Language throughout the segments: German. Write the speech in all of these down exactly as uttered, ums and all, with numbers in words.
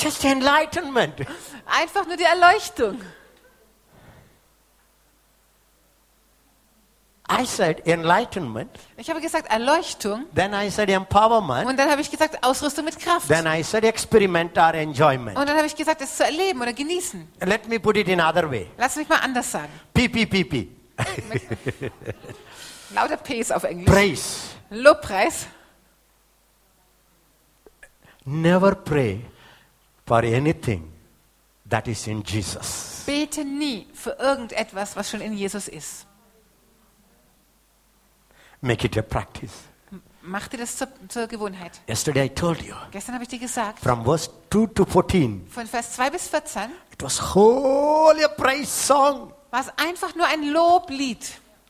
Just enlightenment. Einfach nur die Erleuchtung. I said enlightenment. Ich habe gesagt Erleuchtung. Then I said empowerment. Und dann habe ich gesagt Ausrüstung mit Kraft. Then I said experiment or enjoyment. Und dann habe ich gesagt, es zu erleben oder genießen. Let me put it in other way. Lass mich mal anders sagen. P P P P. Lauter P's auf Englisch. Praise. Lobpreis. Never pray for anything that is in Jesus. Bete nie für irgendetwas, was schon in Jesus ist. Make it a practice. Mach dir das zur, zur Gewohnheit. Yesterday I told you. Gestern habe ich dir gesagt, From verse two to fourteen. von Vers zwei bis vierzehn It was wholly a praise song. war es einfach nur ein Loblied.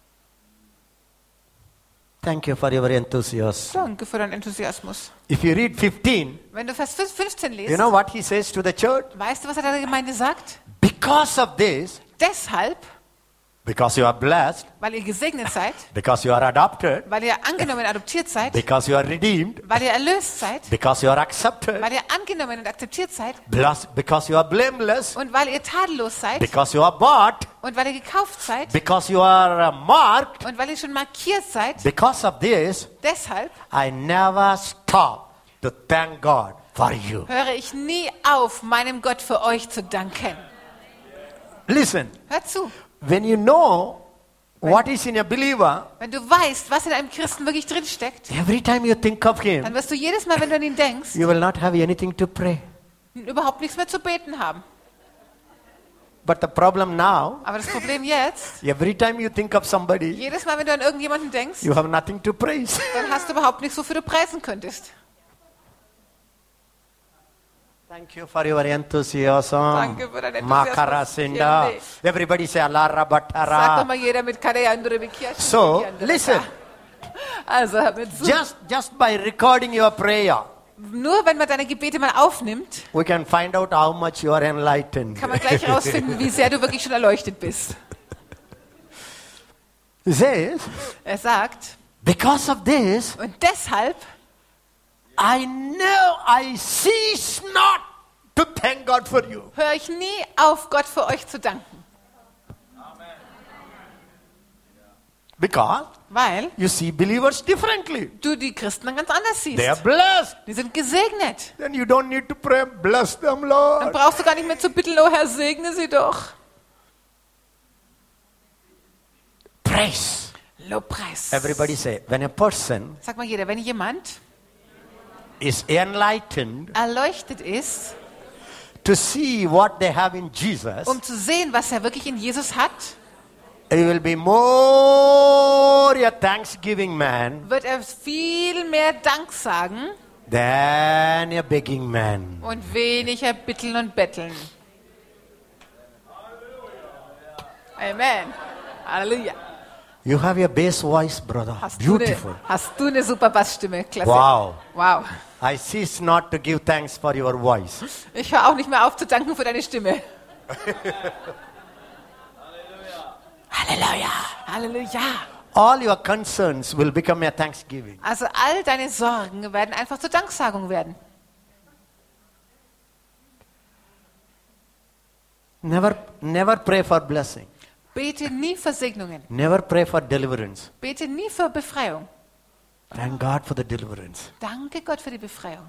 Thank you for your enthusiasm. Danke für deinen Enthusiasmus. If you read fifteen, Wenn du Vers fünfzehn liest, you know what he says to the church? weißt du, was er der Gemeinde sagt? Because of this, Deshalb, because you are blessed, weil ihr gesegnet seid, because you are adopted, weil ihr angenommen und adoptiert seid, because you are redeemed, weil ihr erlöst seid, because you are accepted, weil ihr angenommen und akzeptiert seid blessed, because you are blameless, und weil ihr tadellos seid because you are bought, und weil ihr gekauft seid because you are uh, marked. und weil ihr schon markiert seid. Because of this, Deshalb I never stop to thank God for you. höre ich nie auf, meinem Gott für euch zu danken. Listen, Hör zu. when you know what is in a believer, Wenn du weißt, was in einem Christen wirklich drinsteckt, every time you think of him, dann wirst du jedes Mal, wenn du an ihn denkst, you will not have anything to pray. überhaupt nichts mehr zu beten haben. But the problem now, Aber das Problem jetzt, every time you think of somebody, jedes Mal, wenn du an irgendjemanden denkst, you have nothing to praise. dann hast du überhaupt nichts, wofür du preisen könntest. Thank you for your enthusiasm. Danke für deinen Enthusiasmus. Makarasinda. Everybody say Allah Sag doch Rabatara. mal jeder mit Kadayandre Bekiash. So, listen, Also, hör mir zu. just, just by recording your prayer, Nur wenn man deine Gebete mal aufnimmt, we can find out how much you are enlightened. kann man gleich herausfinden, wie sehr du wirklich schon erleuchtet bist. He says, Er sagt, because of this, und deshalb I know I cease not to thank God for you. höre ich nie auf, Gott für euch zu danken. Because Weil you see believers differently. du die Christen dann ganz anders siehst. They are blessed. Die sind gesegnet. Then you don't need to pray, bless them, Dann Lord. brauchst du gar nicht mehr zu bitten, oh Herr, segne sie doch. Praise. Lobpreis. Everybody say, when a person Sag mal jeder, wenn jemand is enlightened erleuchtet ist, to see what they have in Jesus, um zu sehen, was er wirklich in Jesus hat, he will be more a thanksgiving man wird er viel mehr Dank sagen than a begging man. und weniger bitteln und betteln. Amen. Halleluja. You have a bass voice, brother. Hast du, eine, Beautiful. hast du eine super Bassstimme? Klasse. Wow. Wow. I cease not to give thanks for your voice. Ich höre auch nicht mehr auf zu danken für deine Stimme. Hallelujah. Halleluja. All your concerns will become a thanksgiving. Also all deine Sorgen werden einfach zur Danksagung werden. Never, never pray for blessing. Bete nie für Segnungen. Never pray for deliverance. Bete nie für Befreiung. Thank God for the deliverance. Danke Gott für die Befreiung.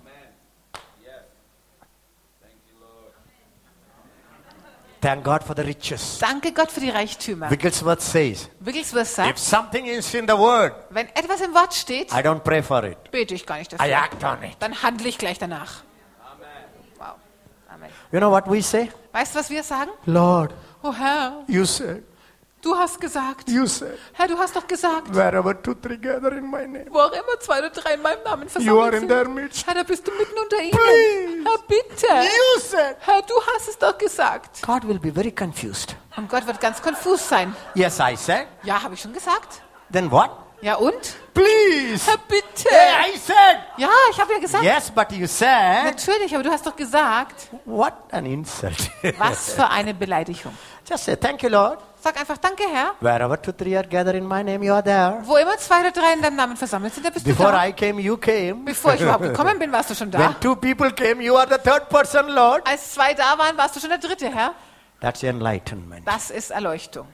Thank God for the riches. Danke Gott für die Reichtümer. Wigglesworth says, Wigglesworth if sagt, something is in the word, wenn etwas im Wort steht, I don't pray for it. bete ich gar nicht I dafür. act on it. Dann handle ich gleich danach. Wow. Amen. You know what we say? Weißt du, was wir sagen? Lord, Oh Herr, you said, du hast gesagt. you said, Herr, du hast doch gesagt, wherever two, three gather in my name, wo auch immer zwei oder drei in meinem Namen you are versammelt in sind. their midst. Herr, da bist du mitten unter ihnen. Please. Herr, bitte. You said. Herr, du hast es doch gesagt. God will be very confused. Und Gott wird ganz konfus sein. Yes, I said. Ja, habe ich schon gesagt. Then what? Ja und? Please. Ja, bitte. Hey, I said. Ja, ich habe ja gesagt. Yes, but you said. Natürlich, aber du hast doch gesagt. What an insult. Was für eine Beleidigung. Just say, thank you, Lord. Sag einfach, danke Herr. Wherever two, three are gathered in my name, you are there. Wo immer zwei oder drei in deinem Namen versammelt sind, da bist Before du da. I came, you came. Bevor ich überhaupt gekommen bin, warst du schon da. When two people came, you are the third person, Lord. Als zwei da waren, warst du schon der dritte, Herr. That's enlightenment. Das ist Erleuchtung.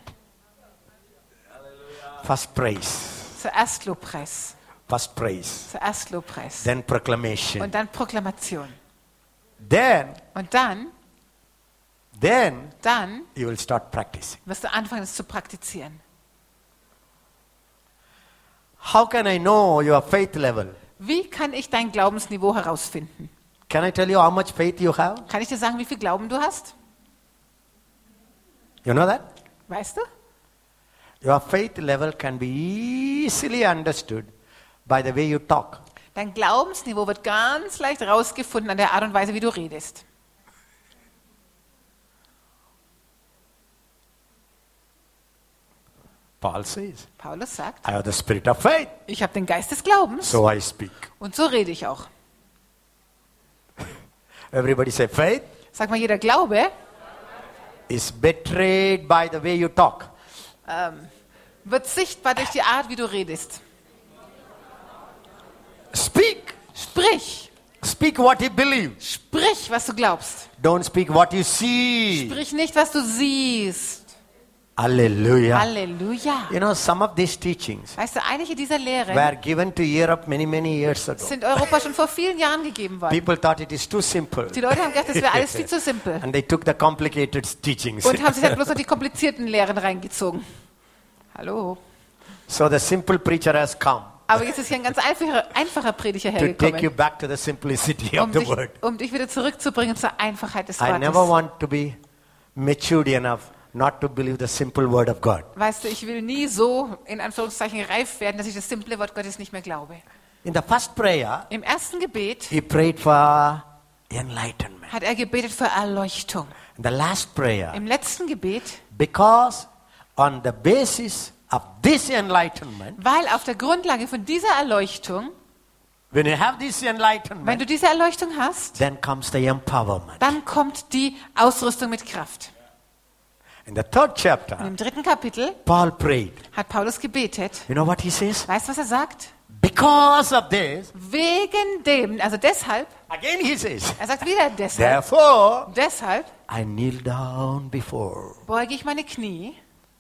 First praise. Zuerst Lobpreis. First praise. Zuerst Lobpreis. Then proclamation. Und dann Proklamation. Then, Und dann, then dann you will start practicing. wirst du anfangen, es zu praktizieren. How can I know your faith level? Wie kann ich dein Glaubensniveau herausfinden? Can I tell you how much faith you have? Kann ich dir sagen, wie viel Glauben du hast? You know that? Weißt du? Your faith level can be easily understood by the way you talk. Dein Glaubensniveau wird ganz leicht herausgefunden an der Art und Weise, wie du redest. Paul says, Paulus sagt, I have the spirit of faith, ich habe den Geist des Glaubens so I speak. und so rede ich auch. Everybody say, faith Sag mal, jeder Glaube is betrayed by the way you talk. ähm, wird sichtbar durch die Art, wie du redest. Speak. Sprich, Speak what you believe. sprich, was du glaubst. Don't speak what you see. Sprich nicht, was du siehst. Hallelujah. Halleluja. You know, some of these teachings Weißt du, einige dieser Lehren were given to Europe many, many years ago. sind Europa schon vor vielen Jahren gegeben worden. People thought it is too simple. Die Leute haben gedacht, das wäre alles viel zu simpel. And they took the complicated teachings. Und haben sich dann bloß noch die komplizierten Lehren reingezogen. Hallo. So the simple preacher has come Aber jetzt ist hier ein ganz einfacher, einfacher Prediger to take you hergekommen, back to the simplicity of um the dich, word. um dich wieder zurückzubringen zur Einfachheit des I never Wortes. want to be matured enough not to believe the simple word of God. Weißt du, ich will nie so, in Anführungszeichen, reif werden, dass ich das simple Wort Gottes nicht mehr glaube. In the first prayer, Im ersten Gebet he prayed for enlightenment. hat er gebetet für Erleuchtung. In the last prayer, Im letzten Gebet, because on the basis of this enlightenment, weil auf der Grundlage von dieser Erleuchtung, when you have this wenn enlightenment, du diese Erleuchtung hast, then comes the empowerment. dann kommt die Ausrüstung mit Kraft. In the third Und chapter, im dritten Kapitel Paul prayed. hat Paulus gebetet. You know what he says? Weißt du, was er sagt? Because of this, Wegen dem, also deshalb, again he says, er sagt wieder deshalb, therefore, deshalb I kneel down before. beuge ich meine Knie.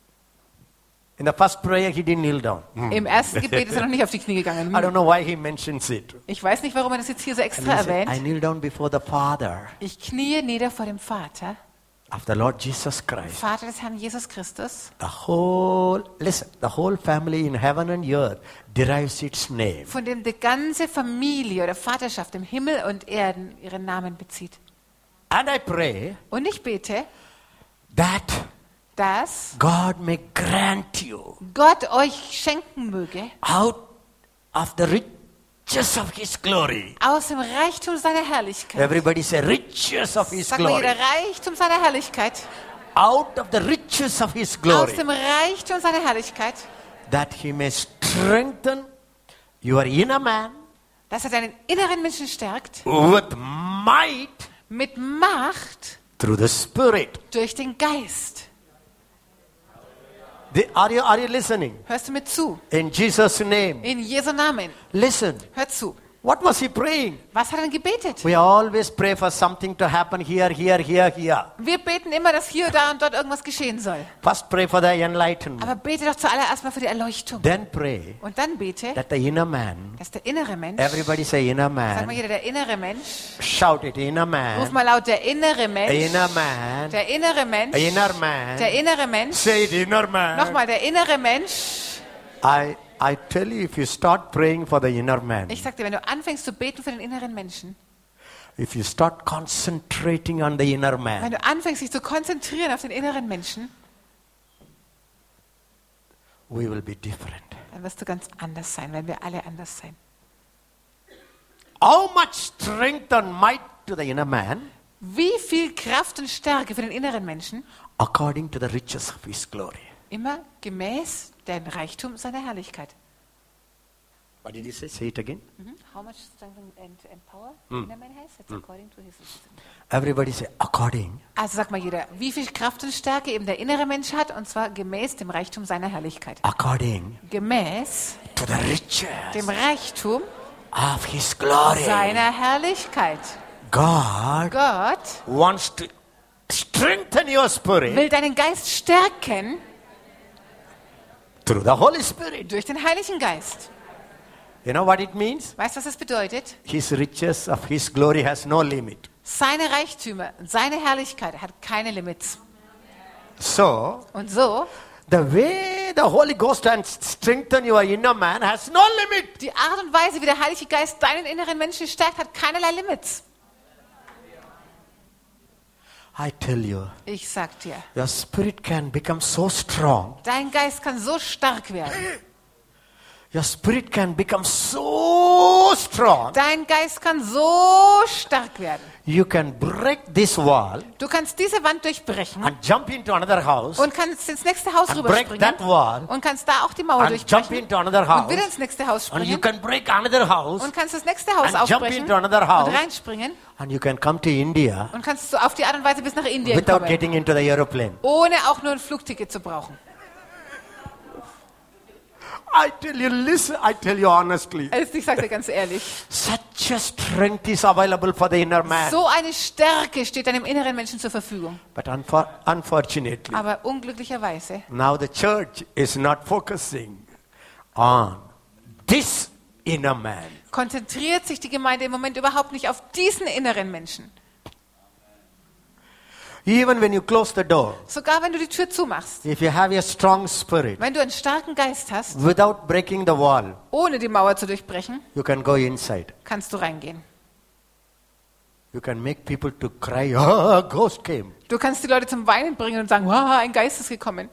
In the first prayer, he didn't kneel down. Im ersten Gebet ist er noch nicht auf die Knie gegangen. I don't know why he mentions it. Ich weiß nicht, warum er das jetzt hier so And extra he said, I erwähnt. kneel down before the Father Ich kniee nieder vor dem Vater, of the Lord Jesus Christ. Vater des Herrn Jesus Christus. The whole, listen, the whole family in heaven and earth derives its name. Von dem die ganze Familie oder Vaterschaft im Himmel und Erden ihren Namen bezieht. And I pray Und ich bete, that dass God may grant you Gott euch schenken möge, out of the riches of His glory. aus dem Reichtum seiner Herrlichkeit. Everybody say riches of His Sag mal glory. jeder, Reichtum seiner Herrlichkeit. Out of the riches of His Aus glory. dem Reichtum seiner Herrlichkeit, That He may strengthen your inner man dass er deinen inneren Menschen stärkt, with might mit Macht through the Spirit. durch den Geist. The- are, you, are you listening? Hörst du mir zu? In Jesus' name. In Jesu Namen. Listen. Hör zu. What was he praying? Was hat er denn gebetet? We always pray for something to happen here, here, here, here. Wir beten immer, dass hier, da und dort irgendwas geschehen soll. First pray for the enlightenment. Aber bete doch zuallererst mal für die Erleuchtung. Then pray Und dann bete, that the inner man, dass der innere Mensch, everybody say inner sag mal man, jeder, der innere Mensch, shout it, inner ruf man, mal laut, der innere Mensch, inner man, der innere Mensch, inner man, der innere Mensch, say it, inner man. nochmal, der innere Mensch. I, I tell you, if you start praying for the inner man, Ich sag dir, wenn du anfängst zu beten für den inneren Menschen, if you start concentrating on the inner wenn man, du anfängst, dich zu konzentrieren auf den inneren Menschen, we will be different. dann wirst du ganz anders sein, werden wir alle anders sein. How much strength and might to the inner man Wie viel Kraft und Stärke für den inneren Menschen? according to the riches of his glory. Immer gemäß dem Reichtum seiner Herrlichkeit. What did he say? Say it again. Mhm. How much strength and, and power mm. inner man has? That's mm. according to his wisdom. Everybody say according. Also sagt mal jeder, wie viel Kraft und Stärke eben der innere Mensch hat, und zwar gemäß dem Reichtum seiner Herrlichkeit. According. Gemäß to the riches dem Reichtum of his glory. seiner Herrlichkeit. God, Gott wants to strengthen your spirit will deinen Geist stärken through the Holy Spirit. durch den Heiligen Geist. You know what it means? Weißt du, was das bedeutet? His riches of his glory has no limit. Seine Reichtümer, seine Herrlichkeit hat keine Limits. So, Und so, the way the Holy Ghost can strengthen your inner man has no limit. die Art und Weise, wie der Heilige Geist deinen inneren Menschen stärkt, hat keinerlei Limits. I tell you, Ich sag dir, your spirit can become so strong. dein Geist kann so stark werden. Your spirit can become so strong. Dein Geist kann so stark werden. You can break this wall Du kannst diese Wand durchbrechen and jump into another house und kannst ins nächste Haus and break rüberspringen that wall und kannst da auch die Mauer and jump durchbrechen into another und house wieder ins nächste Haus and you springen can break another house und kannst das nächste Haus and jump aufbrechen into another house und reinspringen and you can come to India und kannst so auf die Art und Weise bis nach Indien without kommen, getting into the aeroplane. ohne auch nur ein Flugticket zu brauchen. I tell you, listen, I tell you honestly. Also ich sage dir ganz ehrlich, Such a strength is available for the inner man. so eine Stärke steht deinem inneren Menschen zur Verfügung. But unfor- unfortunately, Aber unglücklicherweise now the church is not focusing on this inner man. konzentriert sich die Gemeinde im Moment überhaupt nicht auf diesen inneren Menschen. Even when you close the door, Sogar wenn du die Tür zumachst, if you have a strong spirit, wenn du einen starken Geist hast, without breaking the wall, ohne die Mauer zu durchbrechen, you can go inside. kannst du reingehen. You can make people to cry, oh, a ghost came. Du kannst die Leute zum Weinen bringen und sagen, wow, ein Geist ist gekommen.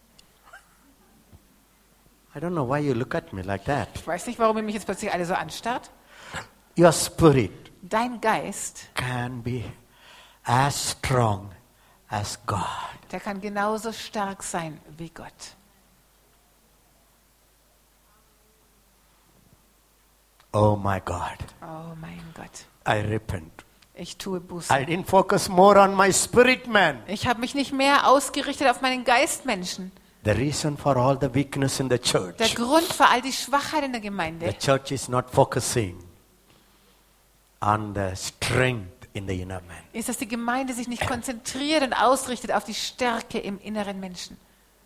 I don't know why you look at me like that. Ich weiß nicht, warum ihr mich jetzt plötzlich alle so anstarrt. Your spirit Dein Geist, can be as strong as God. der kann genauso stark sein wie Gott. Oh my God, Oh mein Gott, I repent. ich tue I Buße. didn't focus more on my spirit man. Ich habe mich nicht mehr ausgerichtet auf meinen Geistmenschen. The reason for all the weakness in the Der church, Grund für all die Schwachheit in der the Gemeinde church is not focusing on the strength in the inner man. ist, dass die Gemeinde sich nicht konzentriert und ausrichtet auf die Stärke im inneren Menschen.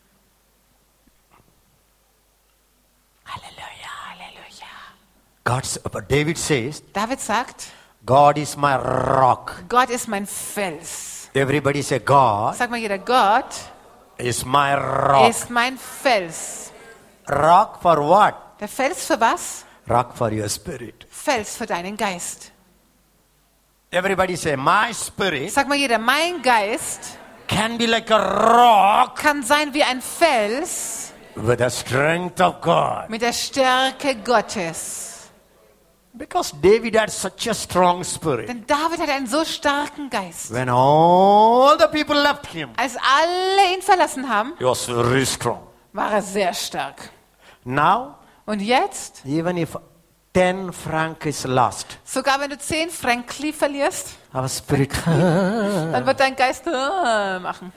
Halleluja, Halleluja. God's, but David says, David sagt, God is my rock. Gott ist mein Fels. Everybody say, God Sag mal jeder, Gott is my rock. ist mein Fels. Rock for what? Der Fels für was? Rock for your spirit. Fels für deinen Geist. Everybody say, my spirit Sag mal jeder, mein Geist can be like a rock kann sein wie ein Fels with the strength of God. mit der Stärke Gottes. Because David had such a strong spirit. Denn David hatte einen so starken Geist. When all the people left him, Als alle ihn verlassen haben, he was very strong. war er sehr stark. Now, Und jetzt, even if ten franc is lost, sogar wenn du zehn Frankli verlierst, our spirit, dann wird dein Geist äh, machen.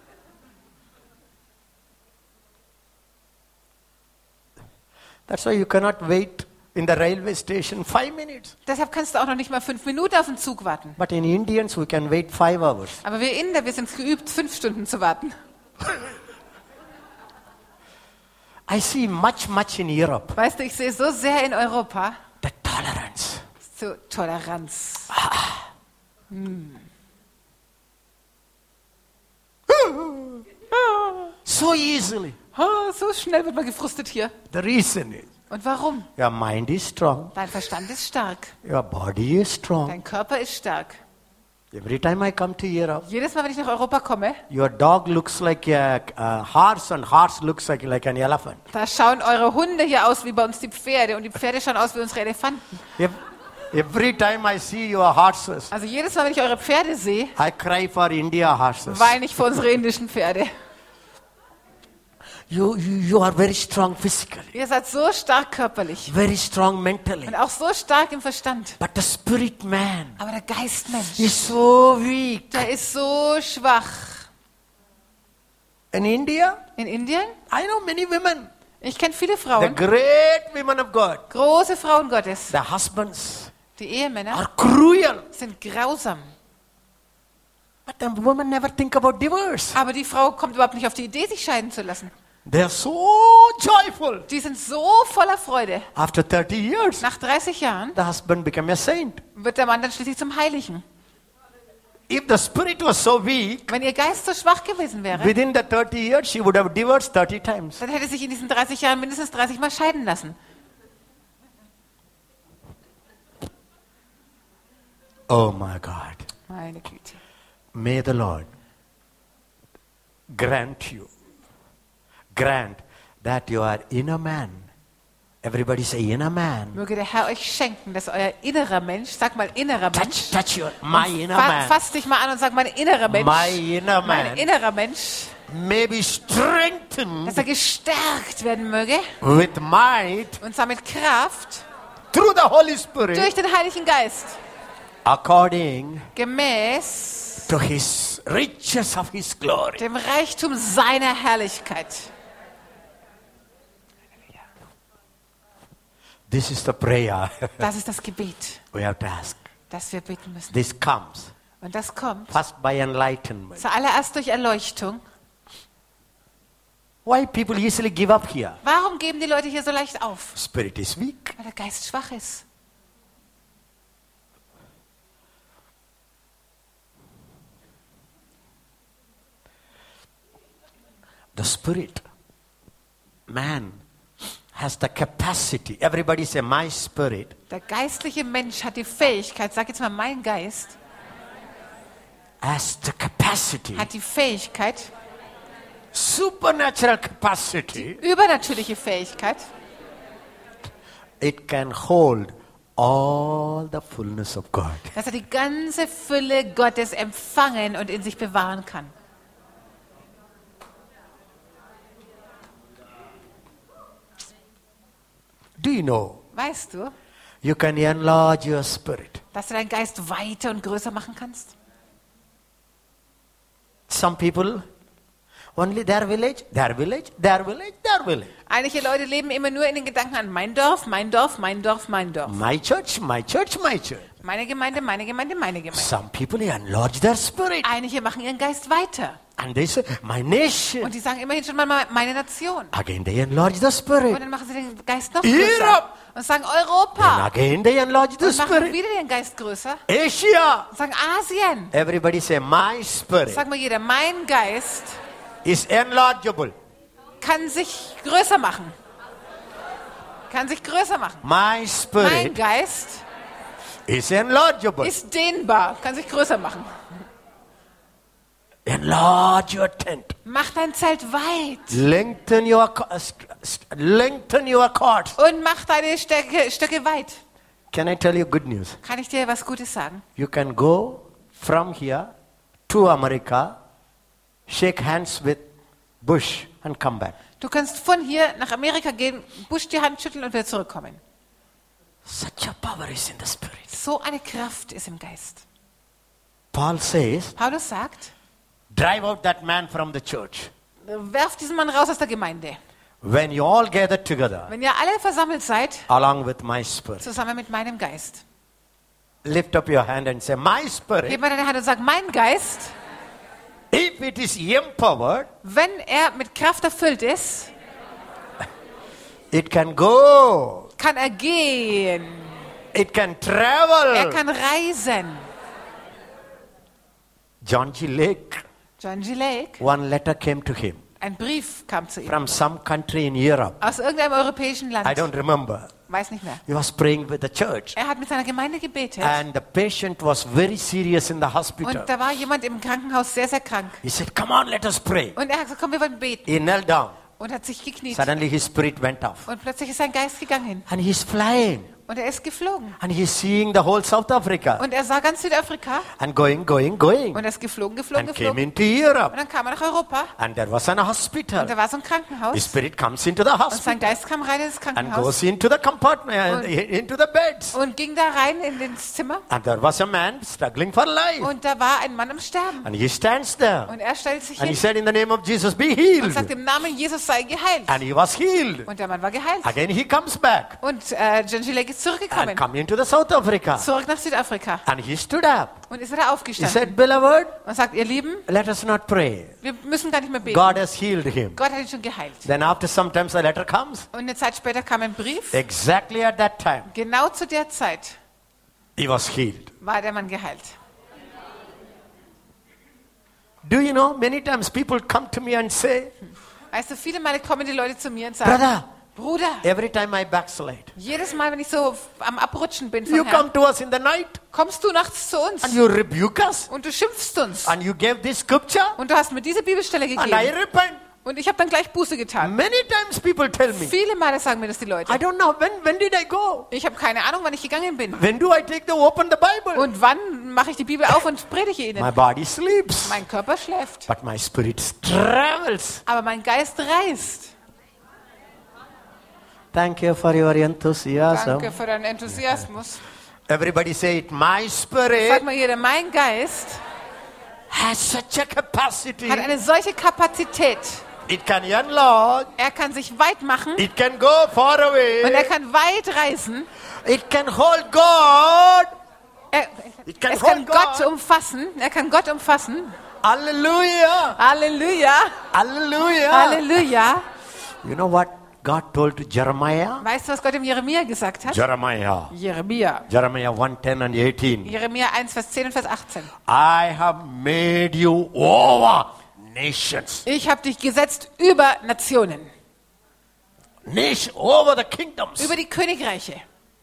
that's why you cannot wait in the railway station five minutes. Deshalb kannst du auch noch nicht mal fünf Minuten auf den Zug warten. But in Indians, we can wait five hours. Aber wir Inder, wir sind geübt, fünf Stunden zu warten. I see much, much in Europe. Weißt du, ich sehe so sehr in Europa The tolerance. so Toleranz. So easily. Oh, so schnell wird man gefrustet hier. The reason is, Und warum? your mind is strong. Dein Verstand ist stark. Your body is strong. Dein Körper ist stark. Every time I come to Europe, Jedes Mal, wenn ich nach Europa komme, your dog looks like a, a horse and horse looks like, like an elephant. da schauen eure Hunde hier aus wie bei uns die Pferde und die Pferde schauen aus wie unsere Elefanten. If, every time I see your horses, Also jedes Mal, wenn ich eure Pferde sehe, I cry for India horses. weine ich für unsere indischen Pferde. You, you, you are very strong physically, Ihr seid so stark körperlich very strong mentally. und auch so stark im Verstand. But the spirit man Aber der Geistmensch, is so weak. der ist so schwach. In India, In Indien, I know many women, ich kenne viele the Frauen, great women of God. große Frauen Gottes. The husbands Die Ehemänner are cruel. sind grausam. But the women never think about divorce. Aber die Frau kommt überhaupt nicht auf die Idee, sich scheiden zu lassen. They are so joyful. Die sind so voller Freude. After thirty years, Nach dreißig Jahren the husband became a saint. wird der Mann dann schließlich zum Heiligen. If the spirit was so weak, Wenn ihr Geist so schwach gewesen wäre, within the thirty years, she would have divorced thirty times. dann hätte sich in diesen dreißig Jahren mindestens dreißig Mal scheiden lassen. Oh my God. Meine Güte. May the Lord grant you, grant that you are inner man. Everybody say inner man. Möge der Herr euch schenken, dass euer innerer Mensch, sag mal innerer Mensch, Touch, touch your, my inner fa man. fass dich mal an und sag mein innerer Mensch, My inner mein man innerer Mensch, may be strengthened dass er gestärkt werden möge with might und zwar mit Kraft through the Holy Spirit durch den Heiligen Geist, according gemäß to his riches of his glory. dem Reichtum seiner Herrlichkeit. This is the prayer Das ist das Gebet, we have to ask. das wir beten müssen. This comes Und das kommt first by enlightenment. zuallererst durch Erleuchtung. Why people easily give up here? Warum geben die Leute hier so leicht auf? Spirit is weak. Weil der Geist schwach ist. The spirit, man, has the capacity. Everybody say, my spirit Der geistliche Mensch hat die Fähigkeit, sag jetzt mal mein Geist, has the capacity, hat die Fähigkeit, supernatural capacity. übernatürliche Fähigkeit, It can hold all the fullness of God. dass er die ganze Fülle Gottes empfangen und in sich bewahren kann. Do you know? Weißt du, You can enlarge your spirit. dass du deinen Geist weiter und größer machen kannst? Some people, only their village, their village, their village, their village. Einige Leute leben immer nur in den Gedanken an mein Dorf, mein Dorf, mein Dorf, mein Dorf. My church, my church, my church. Meine Gemeinde, meine Gemeinde, meine Gemeinde. Some people enlarge their spirit. Einige machen ihren Geist weiter. And they say, my nation. Und die sagen immerhin schon mal meine Nation. Again, they enlarge the Und spirit. dann machen sie den Geist noch Europe. größer. Und sagen And Europa. again, they enlarge the Und machen spirit. wieder den Geist größer. Asia. Und sagen Asien. Everybody say, my spirit Sag mal jeder, mein Geist is enlargeable. kann sich größer machen. Kann sich größer machen. My Mein spirit Geist is enlargeable. ist dehnbar, kann sich größer machen. Enlarge your tent. Mach dein Zelt weit. Lengthen your co- uh, st- st- lengthen your cords. Und mach deine Stöcke, Stöcke weit. Can I tell you good news? Kann ich dir was Gutes sagen? You can go from here to America, shake hands with Bush and come back. Du kannst von hier nach Amerika gehen, Bush die Hand schütteln und wieder zurückkommen. Such a power is in the spirit. So eine Kraft ist im Geist. Paul says, Paulus sagt, drive out that man from the church. werft diesen Mann raus aus der Gemeinde. When you all gather together, Wenn ihr alle versammelt seid, along with my spirit, zusammen mit meinem Geist. lift up your hand and say, my spirit, Heb mal deine Hand und sag, mein Geist, if it is empowered, wenn er mit Kraft erfüllt ist, it can go, kann er gehen. it can travel. Er kann reisen. John G. Lake, John G. Lake, one letter came to him ein Brief kam zu ihm. from some country in Europe. Aus irgendeinem europäischen Land. I don't remember. Weiß nicht mehr. He was praying with the church. Er hat mit seiner Gemeinde gebetet. And the patient was very serious in the hospital. Und da war jemand im Krankenhaus sehr, sehr krank. He said, come on, let us pray. Und er hat gesagt, komm, wir wollen beten. He knelt down. Und hat sich gekniet. Suddenly his spirit went off. Und plötzlich ist sein Geist gegangen. And he's flying Und er ist geflogen. And he's seeing the whole South Africa. Und er sah ganz Südafrika. And going, going, going. Und er ist geflogen, geflogen, And came geflogen. into Europe. Und dann kam er nach Europa. And there was an Und hospital. da war so ein The Krankenhaus. spirit comes into the Und sein hospital. Geist kam rein ins And Krankenhaus. goes into the compartment, Und- into the beds. Und ging da rein in das Zimmer. And there was a man struggling for life. Und da war ein Mann am Sterben. And he stands there. Und er stellt sich And he hin said, in the name of Jesus, be und healed. sagt, im Namen Jesus sei geheilt. And he was healed. Und der Mann war geheilt. Again, he comes back Und äh, John G. Lake ist zurückgekommen. and come into the South Africa. Zurück nach Südafrika. And he stood up. Und ist wieder He aufgestanden. said, beloved, Und sagt, ihr Lieben, let us not pray. wir müssen gar nicht mehr beten. God has healed him. Gott hat ihn schon geheilt. Then after some time, the letter comes. Und eine Zeit später kam ein Brief. Exactly at that time, Genau zu der Zeit he was healed. war der Mann geheilt. Do you know, many times people come to me and say, Weißt du, viele Male kommen die Leute zu mir und sagen, brother, Bruder, every time I backslide, jedes Mal, wenn ich so am Abrutschen bin vom you Herrn, come to us in the night kommst du nachts zu uns and you rebuke us und du schimpfst uns. and you gave this scripture Und du hast mir diese Bibelstelle and I gegeben. repent. Und ich habe dann gleich Buße getan. Many times people tell me, Viele Male sagen mir das die I Leute. don't know, when, when did I go? Ich habe keine Ahnung, wann ich gegangen bin. When do I take the open the Bible? Und wann mache ich die Bibel auf und predige My ihnen? body sleeps, Mein Körper schläft, but my spirit travels. aber mein Geist reist. Thank you for your enthusiasm. Danke für deinen Enthusiasmus. Everybody say it. My Sag spirit mal jeder, mein Geist has such a capacity. hat eine solche Kapazität. It can enlarge. Er kann sich weit machen It can go far und er away. kann weit reisen. It can hold God. Er, It can es kann hold Gott God. umfassen. Er kann Gott umfassen. Hallelujah. Halleluja. Hallelujah. Halleluja. You know what God told to Jeremiah? Weißt du, was Gott dem Jeremia gesagt hat? Jeremiah. Jeremia. Jeremiah one ten and eighteen. Jeremia eins, Vers zehn und Vers achtzehn. I have made you over nations. Ich habe dich gesetzt über Nationen, Nation over the kingdoms. über die Königreiche,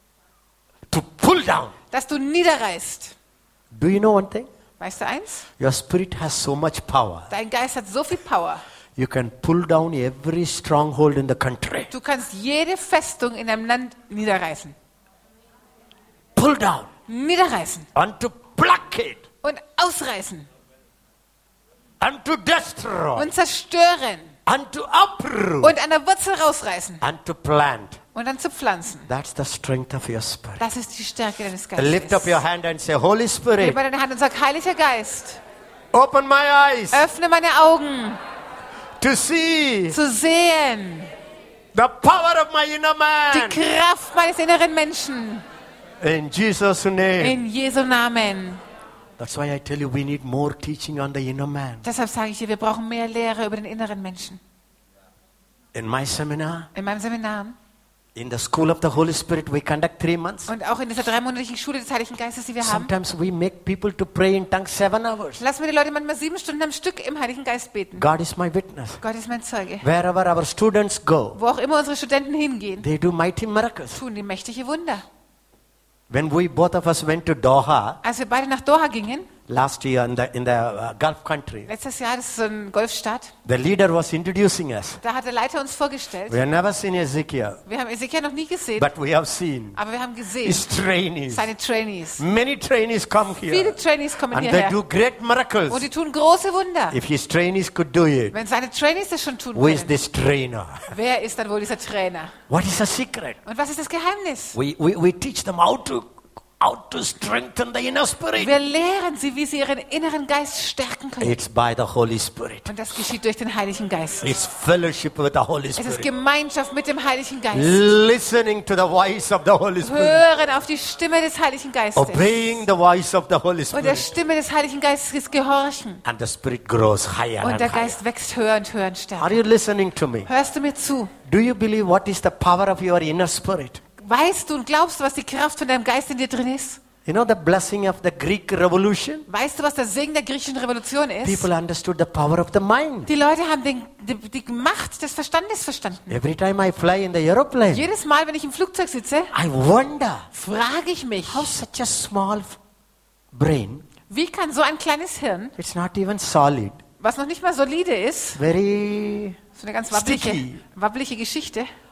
To pull down. dass du niederreißt. Do you know one thing? Weißt du eins? Your spirit has so much power. Dein Geist hat so viel Power. You can pull down every stronghold in the country. Du kannst jede Festung in deinem Land niederreißen. Pull down Niederreißen and to pluck it und ausreißen and to destroy und zerstören and to uproot und an der Wurzel rausreißen and to plant. und dann zu pflanzen. That's the strength of your spirit. Das ist die Stärke deines Lift up your Geistes. hand and say, Holy Heb Spirit, mal deine Hand und sag, Heiliger Geist, open my eyes öffne meine Augen, to see zu sehen the power of my inner die man. Kraft meines inneren Menschen. In Jesus' name. In Jesu Namen. That's why I tell you, we need more teaching on the inner man. Deshalb sage ich dir, wir brauchen mehr Lehre über den inneren Menschen. In my seminar, In meinem Seminar in the School of the Holy Spirit, we conduct three months. und auch in dieser dreimonatlichen Schule des Heiligen Geistes, die wir haben, Sometimes we make people to pray in tongues seven hours. lassen wir die Leute manchmal sieben Stunden am Stück im Heiligen Geist beten. God is my witness. Gott ist mein Zeuge. Wherever our students go, Wo auch immer unsere Studenten hingehen, they do mighty miracles. tun die mächtige Wunder. When we both of us went to Doha Als wir beide nach Doha gingen, last year in the in the uh, Gulf country, letztes Jahr, das ist so ein Golfstaat, the leader was introducing us. da hat der Leiter uns vorgestellt. We have never seen Ezekiel, Wir haben Ezekiel noch nie gesehen, but we have seen aber wir haben gesehen, his trainees. seine Trainees. Many trainees come Viele here Trainees kommen and they hierher do great miracles. und die tun große Wunder. If his trainees could do it, Wenn seine Trainees das schon tun who is können, this trainer? wer ist dann wohl dieser Trainer? What is the secret? Und was ist das Geheimnis? We, we, we teach them how to, how to strengthen the inner spirit. Wir lehren sie, wie sie ihren inneren Geist stärken können. It's by the Holy Spirit. Und das geschieht durch den Heiligen Geist. It's fellowship with the Holy Es ist Spirit. Gemeinschaft mit dem Heiligen Geist. Listening to the voice of the Holy Spirit. Hören auf die Stimme des Heiligen Geistes. Obeying the voice of the Holy Und der Spirit. Stimme des Heiligen Geistes gehorchen. And the Spirit grows higher Und and der higher. Geist wächst höher und höher und Are stärker. you listening to me? Hörst du mir zu? Do you believe what is the power of your inner spirit? Weißt du und glaubst du, was die Kraft von deinem Geist in dir drin ist? You know the blessing of the Greek revolution? Weißt du, was der Segen der griechischen Revolution ist? People understood the power of the mind. Die Leute haben den, die, die Macht des Verstandes verstanden. Every time I fly in the aeroplane, Jedes Mal, wenn ich im Flugzeug sitze, I wonder frage ich mich, how such a small f- brain, wie kann so ein kleines Hirn, it's not even solid, was noch nicht mal solide ist, very so eine ganz wabbelige, Sticky. wabbelige Geschichte,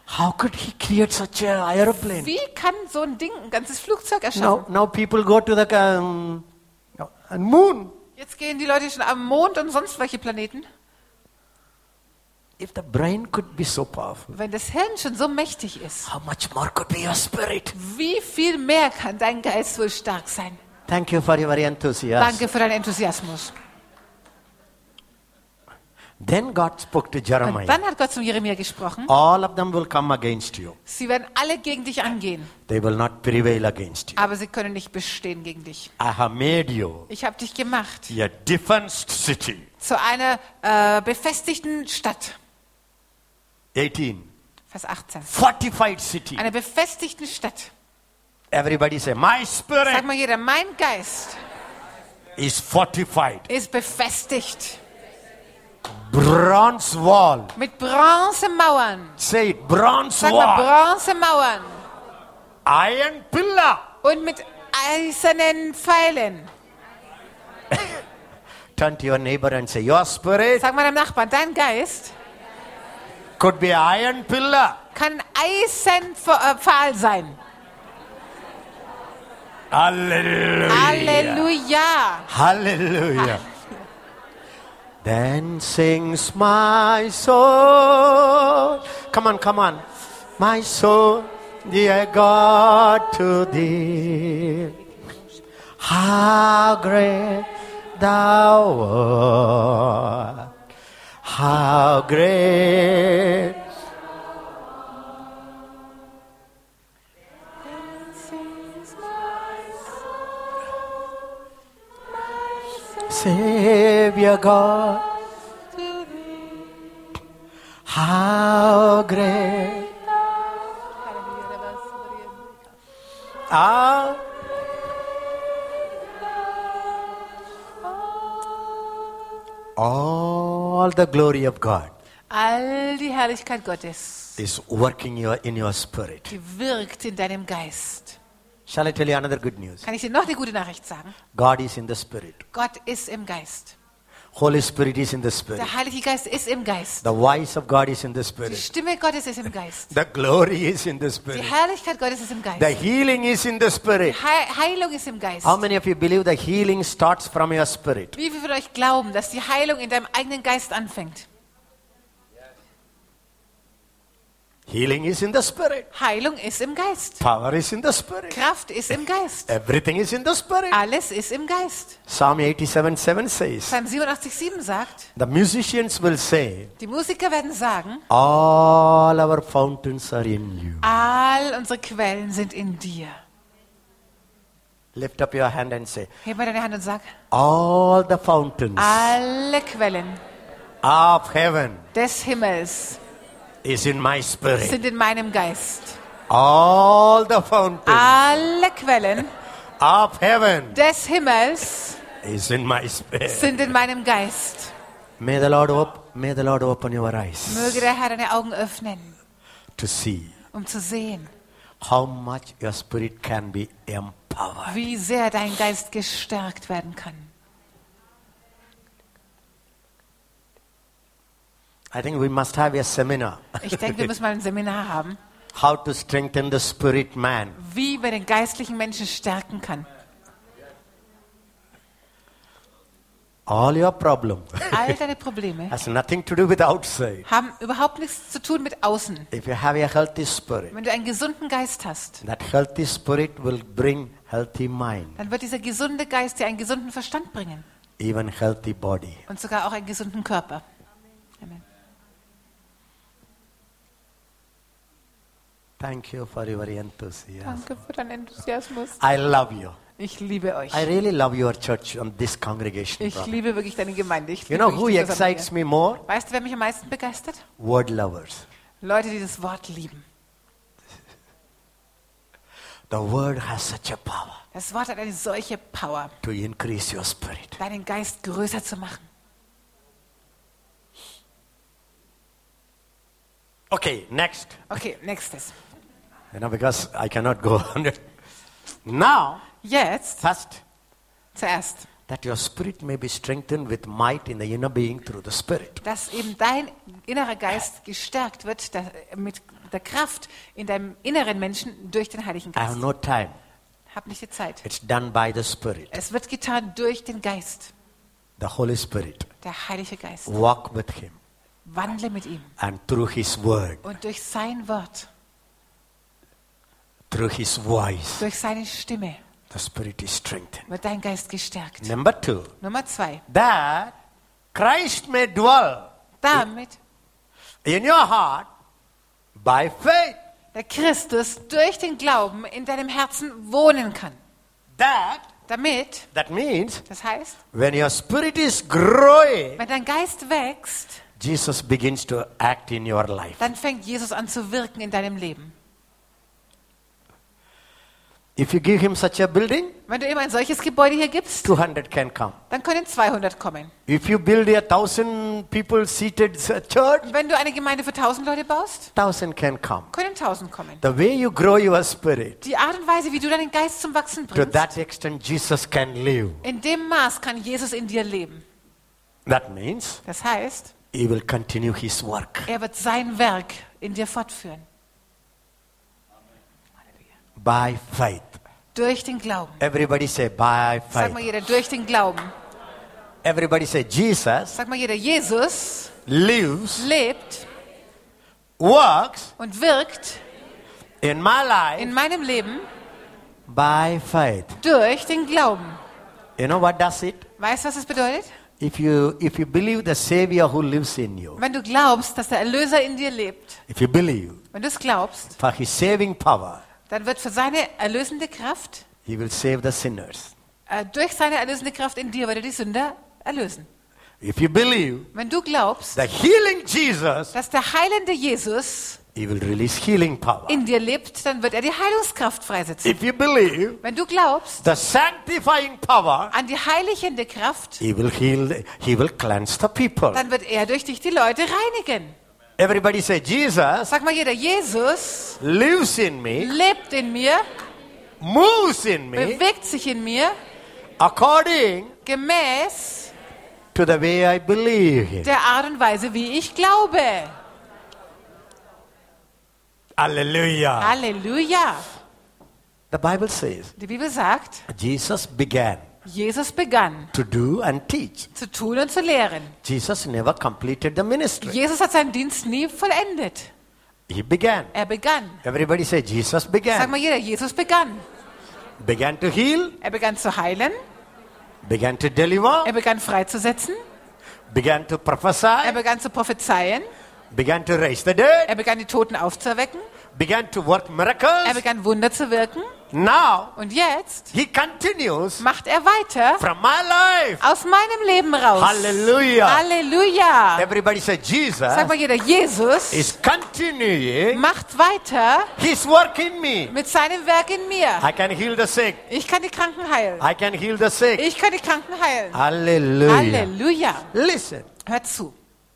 How could he create such an aeroplane? Wie kann so ein Ding ein ganzes Flugzeug Now, erschaffen? now people go to the um, and moon. Jetzt gehen die Leute schon am Mond und sonst welche Planeten. If the brain could be so powerful, Wenn das Hirn schon so mächtig ist, how much more could be your spirit? wie viel mehr kann dein Geist wohl stark sein? Thank you for your enthusiasm. Danke für deinen Enthusiasmus. Then God spoke to Und Jeremiah. dann hat Gott zu Jeremia gesprochen. All of them will come against you. Sie werden alle gegen dich angehen, They will not prevail against you. aber sie können nicht bestehen gegen dich. I have made you Ich habe dich gemacht a defensed city. zu einer äh, befestigten Stadt. eighteen. Vers achtzehn. Fortified city. Einer befestigten Stadt. Everybody say, my Sag spirit mal jeder, mein Geist is fortified. ist befestigt. Bronze wall. Mit Bronzemauern. Say it, bronze Sag mal wall. Bronzemauern. Iron pillar. Und mit eisernen Pfeilen. Turn to your neighbor and say, your spirit Sag mal deinem Nachbarn, dein Geist could be an iron pillar. kann ein Eisenpfahl sein. Hallelujah. Halleluja. Hallelujah. Then sings my soul. Come on, come on. My soul, dear God, to thee. How great thou art. How great. Savior God, how great are all the glory of God All die Herrlichkeit Gottes, is working your, in your spirit. die wirkt in deinem Geist. Shall I tell you another good news? Kann ich dir noch eine gute Nachricht sagen? God is in the spirit. Gott ist im Geist. Holy Spirit is in the spirit. Der Heilige Geist ist im Geist. The voice of God is in the Die spirit. Stimme Gottes ist im Geist. The glory is in the Die spirit. Herrlichkeit Gottes ist im Geist. The healing is in the spirit. He Heilung ist im Geist. How many of you believe the healing starts from your spirit? Wie viele von euch glauben, dass die Heilung in deinem eigenen Geist anfängt? Healing is in the spirit. Heilung ist im Geist. Power is in the spirit. Kraft ist im Geist. Everything is in the spirit. Alles ist im Geist. Psalm eighty-seven seven says, Psalm siebenundachtzig sieben sagt, the musicians will say, die Musiker werden sagen, all our fountains are in you. all unsere Quellen sind in dir. Lift up your hand and say, Heb mal deine Hand und sag, all the fountains alle Quellen of heaven des Himmels is in my spirit. sind in meinem Geist. All the fountains Alle Quellen of heaven des Himmels is in my spirit. sind in meinem Geist. May the Lord op- may the Lord open your eyes Möge der Herr deine Augen öffnen, to see um zu sehen, how much your spirit can be empowered. wie sehr dein Geist gestärkt werden kann. I think we must have a seminar. Ich denke, wir müssen mal ein Seminar haben, How to strengthen the spirit man. wie man den geistlichen Menschen stärken kann. All your problem All deine Probleme has nothing to do with outside. haben überhaupt nichts zu tun mit außen. If you have a healthy spirit, Wenn du einen gesunden Geist hast, that healthy spirit will bring healthy mind, dann wird dieser gesunde Geist dir einen gesunden Verstand bringen even healthy body. und sogar auch einen gesunden Körper. Amen. Thank you for your enthusiasm. Danke für deinen Enthusiasmus. I love you. Ich liebe euch. I really love your church and this congregation. Ich brother. liebe wirklich deine Gemeinde. Ich You liebe know who wirklich die Versammlung excites hier. me more? Weißt du, wer mich am meisten begeistert? Word lovers. Leute, die das Wort lieben. The word has such a power Das Wort hat eine solche Power, to increase your spirit. deinen Geist größer zu machen. Okay, next. Okay, nächstes. You know, because I cannot go on. Now, Jetzt, first, zuerst, that your spirit may be strengthened with might in the inner being through the spirit. dass eben dein innerer Geist gestärkt wird da- mit der Kraft in deinem inneren Menschen durch den Heiligen I have Geist. no time. Hab nicht die Zeit. It's done by the Spirit, Es wird getan durch den Geist, the Holy Spirit. der Heilige Geist. Walk with Him. Wandle mit ihm And through His Word, und durch sein Wort, through His voice, durch seine Stimme the Spirit is strengthened. wird dein Geist gestärkt. Number two, Nummer zwei. that Christ may dwell Damit in your heart by faith. der Christus durch den Glauben in deinem Herzen wohnen kann. That, Damit, that means das heißt, when your spirit is growing, wenn dein Geist wächst, Jesus begins to act in your life. dann fängt Jesus an zu wirken in deinem Leben. If you give Him such a building, Wenn du ihm ein solches Gebäude hier gibst, two hundred can come. dann können zweihundert kommen. If you build a thousand people seated church, Wenn du eine Gemeinde für tausend Leute baust, thousand can come. können tausend kommen. The way you grow your spirit, Die Art und Weise, wie du deinen Geist zum Wachsen to bringst, that extent Jesus can live. in dem Maß kann Jesus in dir leben. That means Das heißt, He will continue His work er wird sein Werk in dir fortführen. by faith. Durch den Glauben. Everybody say by Sag mal faith. jeder, durch den Glauben. Everybody say Jesus Sag mal jeder, Jesus lives, lebt works und wirkt in my life in meinem Leben by faith. durch den Glauben. You know what does it? Weißt du, was das bedeutet? If you if you believe the Savior who lives in you, Wenn du glaubst, dass der Erlöser in dir lebt, if you believe wenn du es glaubst, for His saving power, dann wird für seine erlösende Kraft, He will save the sinners. äh, durch seine erlösende Kraft in dir, wird er die Sünder erlösen. If you believe Wenn du glaubst, the healing Jesus, dass der heilende Jesus He will release healing power. in dir lebt, dann wird er die Heilungskraft freisetzen. If you believe Wenn du glaubst the sanctifying power, an die heiligende Kraft, He will heal, He will cleanse the people. dann wird er durch dich die Leute reinigen. Everybody say, Jesus Sag mal jeder, Jesus lives in me, lebt in mir, moves in me, bewegt sich in mir, according gemäß to the way I believe Him. der Art und Weise, wie ich glaube. Hallelujah. Halleluja. The Bible says, Die Bibel sagt, Jesus began Jesus begann to do and teach. zu tun und zu lehren. Jesus never completed the ministry. Jesus hat seinen Dienst nie vollendet. He began. Er begann. Everybody say, Jesus Sag began. mal jeder, Jesus begann. Began to heal, Er begann zu heilen, began to deliver, er begann freizusetzen, began to er prophesy, begann zu prophezeien, began to raise the dead, er begann die Toten aufzuerwecken, began to work er miracles. begann Wunder zu wirken. Now, Und jetzt He continues macht er weiter from my life. aus meinem Leben raus. Hallelujah. Halleluja. Everybody say, Jesus Sag mal jeder, Jesus is continuing macht weiter His work in me. mit seinem Werk in mir. I can heal the sick. Ich kann die Kranken heilen. I can heal the sick. Ich kann die Kranken heilen. Hallelujah. Halleluja. Listen. Hört zu.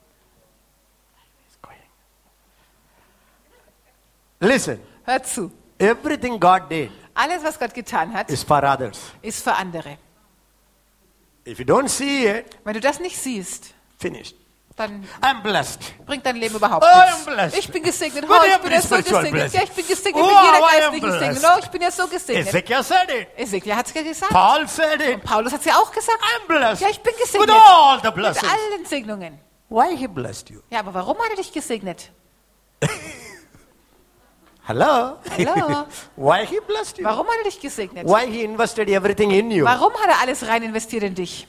Listen. Hört zu. Everything God did Alles, was Gott getan hat, is for others. ist für andere. If you don't see it, Wenn du das nicht siehst, finished. dann I'm blessed. bringt dein Leben überhaupt Oh, I'm nichts. blessed. Ich bin gesegnet. With Oh, ich every bin ja so spiritual gesegnet. blessing. Ja, ich bin gesegnet Oh, mit jeder I am geistlichen Segnung. blessed. Oh, ich bin ja so gesegnet. Ezekiel said it. Ezekiel hat es ja gesagt. Paul said it. Paulus hat es ja auch gesagt. I'm blessed. Ja, ich bin With gesegnet. all the Mit blessings. allen Segnungen. Why He blessed you? Ja, aber warum hat er dich gesegnet? Hello? Hello? Why He blessed you? Warum hat er dich gesegnet? Why He invested everything in you? Warum hat er alles rein investiert in dich?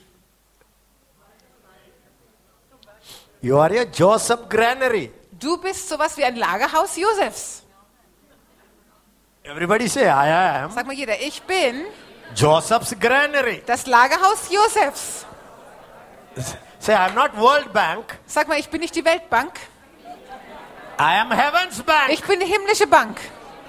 You are a Joseph Granary. Du bist sowas wie ein Lagerhaus Josefs. Everybody say, I am Sag mal jeder, ich bin Joseph's Granary. das Lagerhaus Josefs. Say, I'm not World Bank. Sag mal, ich bin nicht die Weltbank. I am Heaven's Bank. Ich bin die himmlische Bank.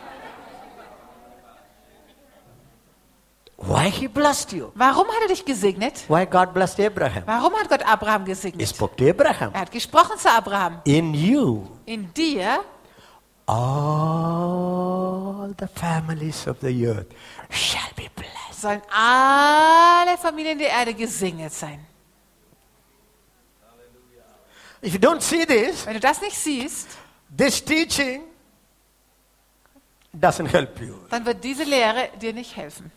Why He blessed you? Warum hat er dich gesegnet? Why God blessed Abraham? Warum hat Gott Abraham He gesegnet? spoke to Abraham. Er hat gesprochen zu Abraham. In you, In dir all the families of the earth shall be blessed. sollen alle Familien der Erde gesegnet sein. If you don't see this, Wenn du das nicht siehst, this teaching doesn't help you. dann wird diese Lehre dir nicht helfen.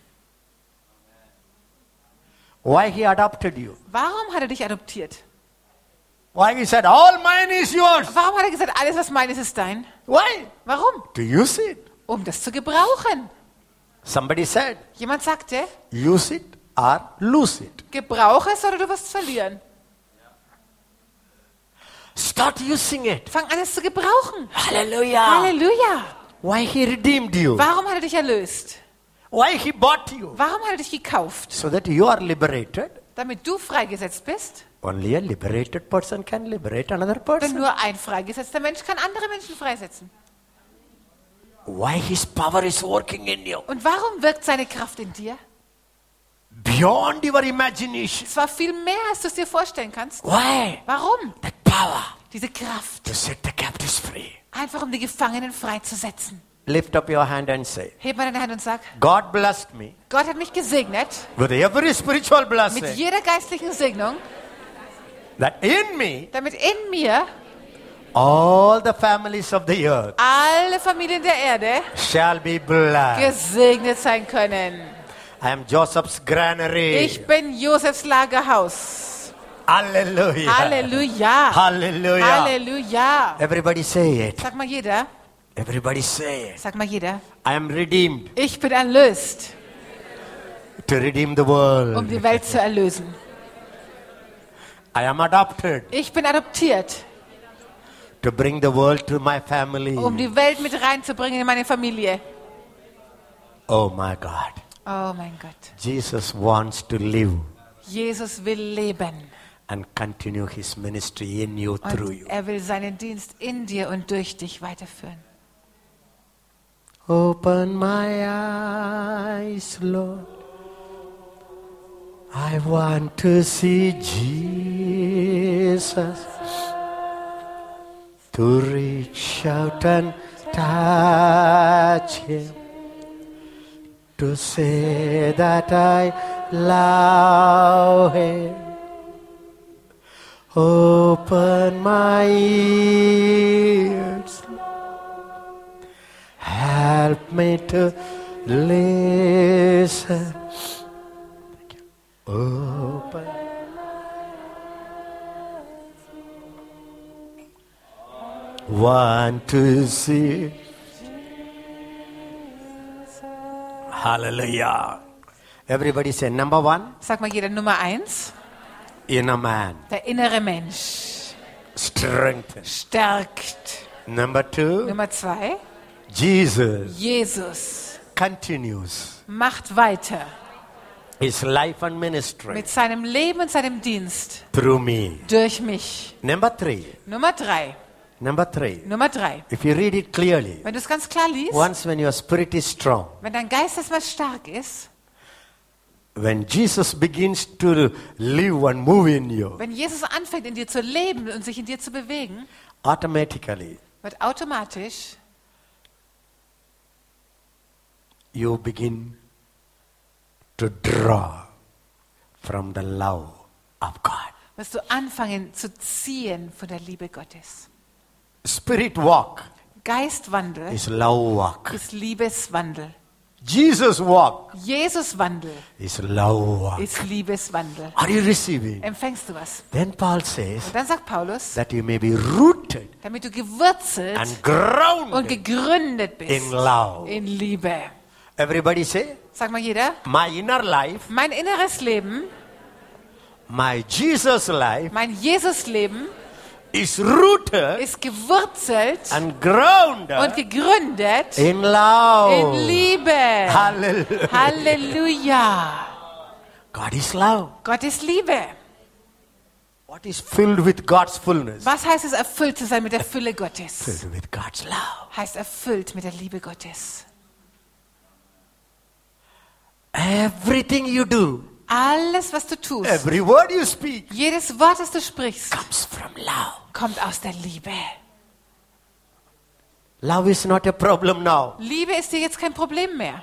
Why he adopted you? Warum hat er dich adoptiert? Why he said, all mine is yours? Warum hat er gesagt, alles was meines ist dein? Why? Warum? To use it. Um das zu gebrauchen. Somebody said, Jemand sagte, use it or lose it. gebrauche es oder du wirst es verlieren. Start using it. Fang an, es zu gebrauchen. Hallelujah. Halleluja. Why he redeemed you? Warum hat er dich erlöst? Why he bought you? Warum hat er dich gekauft? So that you are liberated. Damit du freigesetzt bist. Only a liberated person can liberate another Denn person. nur ein freigesetzter Mensch kann andere Menschen freisetzen. Why his power is working in you. Und warum wirkt seine Kraft in dir? Beyond your imagination. Es war viel mehr, als du es dir vorstellen kannst. Why? Warum? That power Diese Kraft. to set the captives free. Einfach um die Gefangenen freizusetzen. Lift up your hand and say, Heb mal deine Hand und sag, God blessed me Gott hat mich gesegnet with every spiritual mit blessing jeder geistlichen Segnung, that in me damit in mir all the families of the earth alle Familien der Erde shall be blessed. gesegnet sein können. I am Joseph's granary. Ich bin Josefs Lagerhaus. Hallelujah. Halleluja. Hallelujah. Halleluja. Everybody say it. Sag mal jeder. Everybody say it. Sag mal jeder. I am redeemed Ich bin erlöst, to redeem the world. um die Welt zu erlösen. I am adopted Ich bin adoptiert, to bring the world to my family. um die Welt mit reinzubringen in meine Familie. Oh my God. Oh mein Gott. Jesus wants to live Jesus will leben. and continue his ministry in you, through Und you. er will seinen Dienst in dir und durch dich weiterführen. Open my eyes, Lord. I want to see Jesus. To reach out and touch him. To say that I love him. Open my ears. Help me to listen. Open. Want to see. Hallelujah. Everybody say number one, Sag mal jeder Nummer eins. inner man. Der innere Mensch Strengthened. stärkt. Number two, Nummer zwei. Jesus Jesus continues macht weiter his life and ministry mit seinem Leben und seinem Dienst through me. durch mich. Number three, Nummer drei. number three. Nummer drei. If you read it clearly, Wenn du es ganz klar liest, once when your spirit is strong, wenn dein Geist erstmal stark ist, when Jesus begins to live and move in you, wenn Jesus anfängt in dir zu leben und sich in dir zu bewegen, automatically wird automatisch you begin to draw from the love of God. wirst du anfangen zu ziehen von der Liebe Gottes. Spirit walk Geistwandel is love walk. ist Liebeswandel. Jesus walk Jesuswandel is love walk. ist Liebeswandel. Are you receiving? Empfängst du was? Then Paul says Und dann sagt Paulus, that you may be rooted damit du gewurzelt and und grounded gegründet bist in love. in Liebe. Everybody say, Sag mal jeder, my inner life, mein inneres Leben, my Jesus life mein Jesusleben is rooted ist gewurzelt and grounded und gegründet in love. in Liebe. Hallelujah. Halleluja. God is love. Gott ist Liebe. What is filled with God's fullness? Was heißt es, erfüllt zu sein mit der Fülle Gottes? Filled with God's love. Heißt erfüllt mit der Liebe Gottes. Everything you do, Alles, was du tust, every word you speak jedes Wort, das du sprichst, comes from love. kommt aus der Liebe. Love is not a problem now. Liebe ist dir jetzt kein Problem mehr.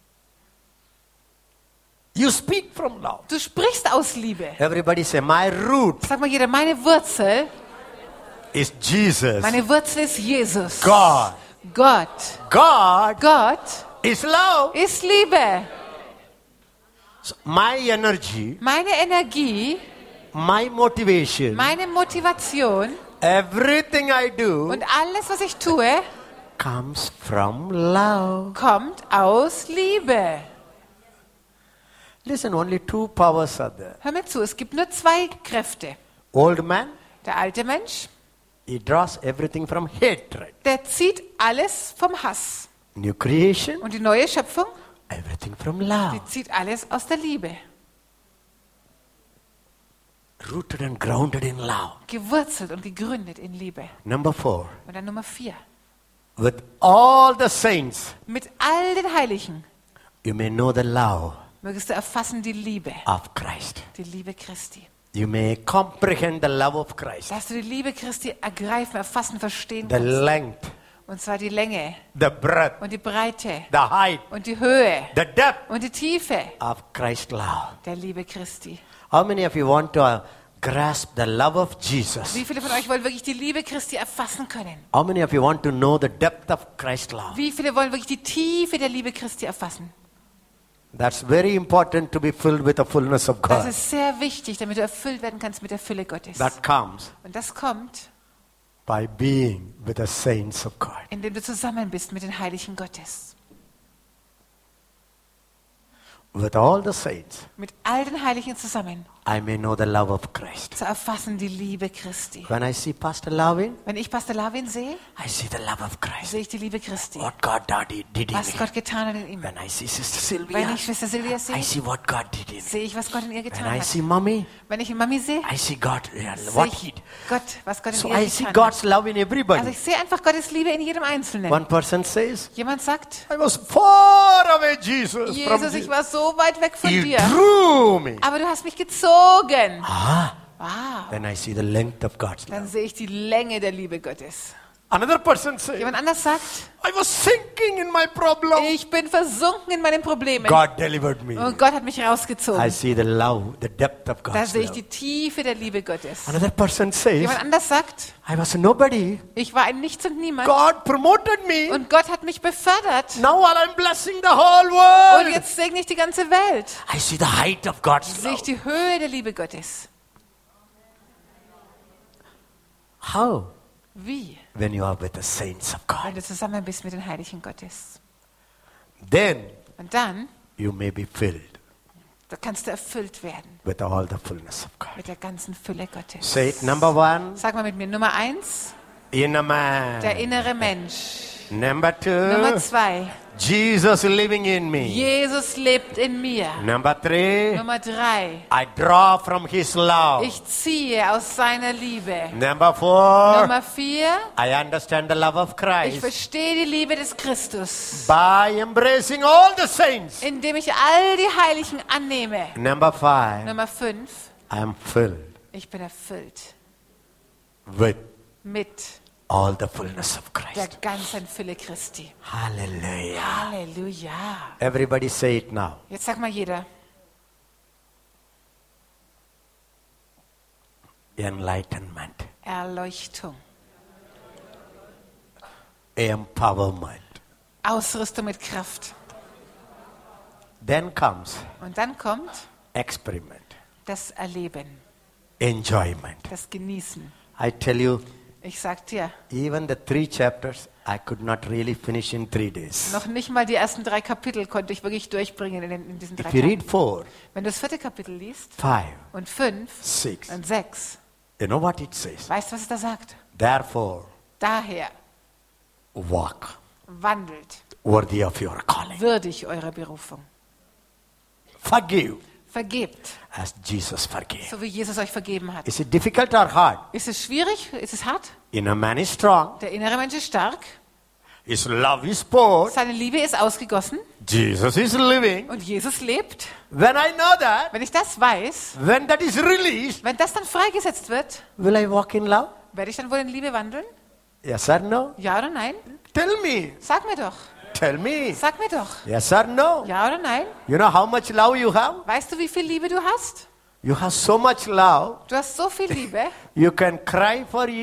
You speak from love. Du sprichst aus Liebe. Everybody say, my root Sag mal jeder, meine Wurzel, is Jesus. meine Wurzel ist Jesus. God. Gott, God Gott is love. ist Liebe. So my energy, Meine Energie, my motivation, meine Motivation everything I do und alles, was ich tue, comes from love. kommt aus Liebe. Listen, only two powers are there. Hör mir zu, es gibt nur zwei Kräfte. Old man, Der alte Mensch, he draws everything from hatred. der zieht alles vom Hass. New creation, Und die neue Schöpfung, everything from die love. zieht alles aus der Liebe. Rooted and grounded in love. Gewurzelt und gegründet in Liebe. Number four, Und dann Nummer vier. with all the saints, Mit all den Heiligen you may know the love mögest du erfassen die Liebe, of Christ. die Liebe Christi. You may comprehend the love of Christ. Dass du die Liebe Christi ergreifen, erfassen, verstehen The kannst. length, Und zwar die Länge the breadth, und die Breite the height, und die Höhe the depth und die Tiefe of Christ's love. der Liebe Christi. How many of you want to uh, grasp the love of Jesus? Wie viele von euch wollen wirklich die Liebe Christi erfassen können? How many of you want to know the depth of Christ's love? Wie viele wollen wirklich die Tiefe der Liebe Christi erfassen? That's very important to be filled with the fullness of Das God. ist sehr wichtig, damit du erfüllt werden kannst mit der Fülle Gottes. That comes Und das kommt, by being with the saints of God. indem du zusammen bist mit den Heiligen Gottes. With all the saints, Mit all den Heiligen zusammen I may know the love of Christ. zu erfassen die Liebe Christi. When I see Pastor Lavin, Wenn ich Pastor Lavin sehe, I see the love of Christ. sehe ich die Liebe Christi. What God did, did in Was me. Gott getan hat in ihm. When I see Sister Wenn Sylvia, ich Schwester Silvia I sehe, see what God did in me. sehe ich, was Gott in ihr When getan I hat. see Mommy, Wenn ich Mami sehe, I see God, yeah, sehe what He ich did. Gott, was Gott in So ihr I see getan God's hat. love in Also everybody. ich sehe einfach Gottes Liebe in jedem Einzelnen. One person says, Jemand sagt, I was far away, Jesus, from Jesus, ich you. war so weit weg von You dir, drew me. aber du hast mich gezogen. Ah, Wow. then I see the length of God's Dann love. sehe ich die Länge der Liebe Gottes. Another person says, Jemand anders sagt, I was sinking in my problem. ich bin versunken in meinen Problemen. God delivered me. Und Gott hat mich I rausgezogen. see the love, the depth of Da God's sehe ich love. die Tiefe der Liebe Gottes. Another person says, Jemand anders sagt, I was nobody. ich war ein Nichts und Niemand. God promoted me. Und Gott hat mich befördert. Now I'm blessing the whole Und world. jetzt segne ich die ganze Welt. I see the height of God's Sehe ich love. die Höhe der Liebe Gottes. How? Wie? When you are with the saints of Wenn God. du zusammen bist mit den Heiligen Gottes. Then Und dann, you may be filled da kannst du erfüllt werden with all the fullness of God. mit der ganzen Fülle Gottes. Say it, number one, Sag mal mit mir, Nummer eins, inner man. der innere Mensch. Number Nummer two, zwei, Jesus living in me. Jesus lebt in mir. Number three, Nummer drei, I draw from His love. ich ziehe aus seiner Liebe. Number four, Nummer vier, I understand the love of ich Christ verstehe die Liebe des Christus, by embracing all the saints. indem ich all die Heiligen annehme. Number five, Nummer fünf, I am filled ich bin erfüllt with mit all the fullness of der Christ. ganzen Fülle Christi. Hallelujah. Halleluja. Everybody say it now. Jetzt sag mal jeder, Enlightenment, Erleuchtung, empowerment. Ausrüstung mit Kraft. Then comes Und dann kommt experiment, das Erleben, enjoyment. das Genießen. I tell you, Ich sag dir, even the three chapters, I could not really finish in three days. noch nicht mal die ersten drei Kapitel konnte ich wirklich durchbringen in, den, in diesen drei If you Tagen. read four, Wenn du das vierte Kapitel liest five, und fünf six, und sechs, you know what it says? weißt du, was es da sagt? Therefore, Daher walk wandelt worthy of your calling. würdig eurer Berufung. Forgive Vergebt, as Jesus forgave. so wie Jesus euch vergeben hat. Is it difficult or hard? Ist es schwierig? Ist es hart? Inner man is strong. Der innere Mensch ist stark. His love is poured. Seine Liebe ist ausgegossen. Jesus is living. Und Jesus lebt. When I know that, Wenn ich das weiß, when that is released, wenn das dann freigesetzt wird, will I walk in love? werde ich dann wohl in Liebe wandeln? Yes or no? Ja oder nein? Tell me. Sag mir doch. Tell me. Sag mir doch. Yes or no? Ja oder nein? You know how much love you have? Weißt du, wie viel Liebe du hast? You have so much love. Du hast so viel Liebe. You can cry for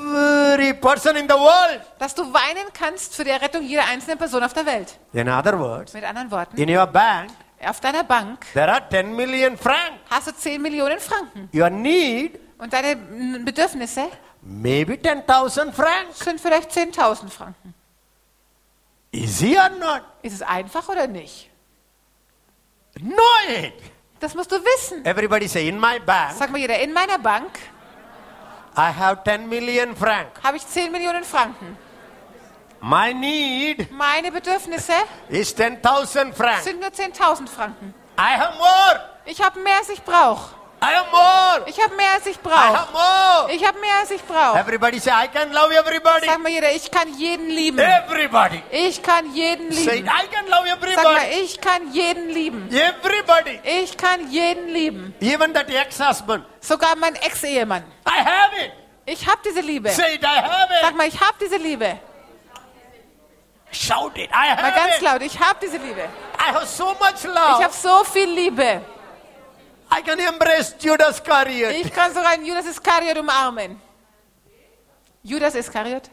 every person in the world. dass du weinen kannst für die Errettung jeder einzelnen Person auf der Welt. In other words, Mit anderen Worten, in your bank, auf deiner Bank there are ten million francs. hast du zehn Millionen Franken. Your need, Und deine mm, Bedürfnisse maybe ten thousand francs. sind vielleicht zehntausend Franken. Easy or not? Ist es einfach oder nicht? Know it. Das musst du wissen. Everybody say, in my bank, Sag mal jeder, in meiner Bank I have ten million francs. habe ich zehn Millionen Franken. My need Meine Bedürfnisse is ten thousand francs. sind nur zehntausend Franken. I have more. Ich habe mehr, als ich brauche. I have more. Ich habe mehr, als ich I brauche. have more. Ich habe mehr, als ich brauche. Everybody say, I can love everybody. Sag mal jeder, ich kann jeden lieben. Everybody. Ich kann jeden Say, lieben. I can love Sag mal, everybody. ich kann jeden lieben. Everybody. Ich kann jeden lieben. Even that ex-husband. Sogar mein Ex-Ehemann. I have it. Ich habe diese Liebe. Say it, I have Sag it. mal, ich habe diese Liebe. Shout it, I Mal have ganz it. laut, ich habe diese Liebe. I have so much Ich love. habe so viel Liebe. I can embrace Judas Iscariot. Ich kann sogar einen Judas Iskariot umarmen. Judas Iskariot?